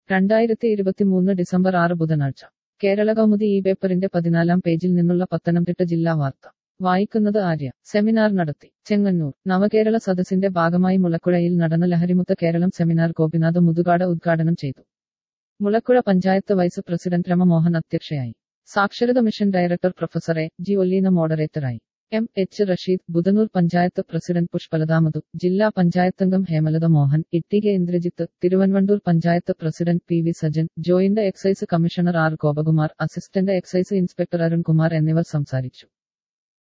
2023 December 6 ബുധനാഴ്ച കേരള കൗമുദി ഈ പേപ്പറിന്റെ 14-ാം പേജിൽ നിന്നുള്ള പത്തനംതിട്ട ജില്ലാ വാർത്ത വായിക്കുന്നത് ആര്യ. സെമിനാർ നടത്തി. ചെങ്ങന്നൂർ. നവകേരള സദസ്സിന്റെ ഭാഗമായി മുളക്കുഴയിൽ നടന്ന ലഹരിമുക്ത കേരളം സെമിനാർ ഗോപിനാഥ് മുതുകാട് ഉദ്ഘാടനം ചെയ്തു. മുളക്കുഴ പഞ്ചായത്ത് വൈസ് പ്രസിഡന്റ് രമ മോഹൻ അധ്യക്ഷയായി. സാക്ഷരത mission director professor A. G. Olleena മോഡറേറ്ററായി. M. H. Rasheed, Budhanur panchayat president Pushpalatha Madhu, ജില്ലാ പഞ്ചായത്തംഗം ഹേമലത മോഹൻ, ഇട്ടികെ Indrajith, Thiruvanvandoor panchayat president P. V. Sajan, joint excise commissioner R. Gopakumar, assistant excise inspector Arunkumar എന്നിവർ സംസാരിച്ചു.